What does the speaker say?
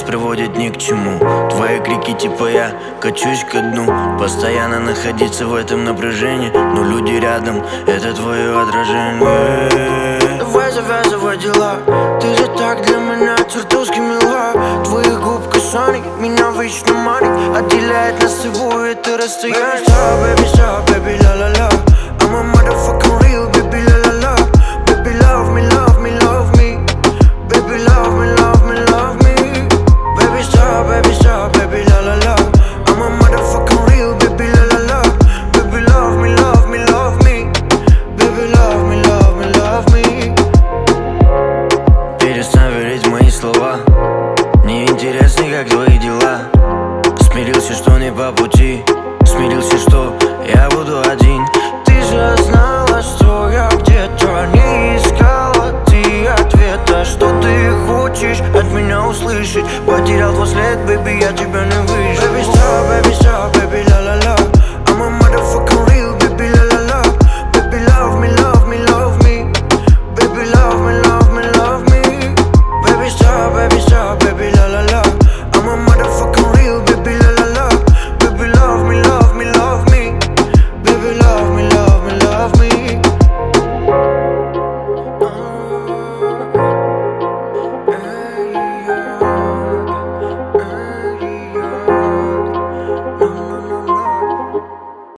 приводит ни к чему. Твои крики типа я качусь ко дну. Постоянно находиться в этом напряжении, но люди рядом, это твое отражение. Давай завязывай дела, ты же так для меня чертовски мила. Твоих губ касаний меня вечно манит, отделяет нас с тобой это расстояние. Baby stop, baby la la la, I'm a motherfucking real baby la la la. Baby love me, love me, love me. Baby love me, love me, love me. Baby stop, baby la la la, I'm a motherfucking real baby la la la. Baby love me, love me, love me. Baby love me, love me, love me. Перестань верить в мои слова, мне интересно, как твои дела. Смирился, что не по пути, смирился, что я буду один. Ты же знала, что я где-то не искала ты ответа. Что ты хочешь от меня услышать? Потерял твой след, baby, я тебя не выживу. Baby stop, baby la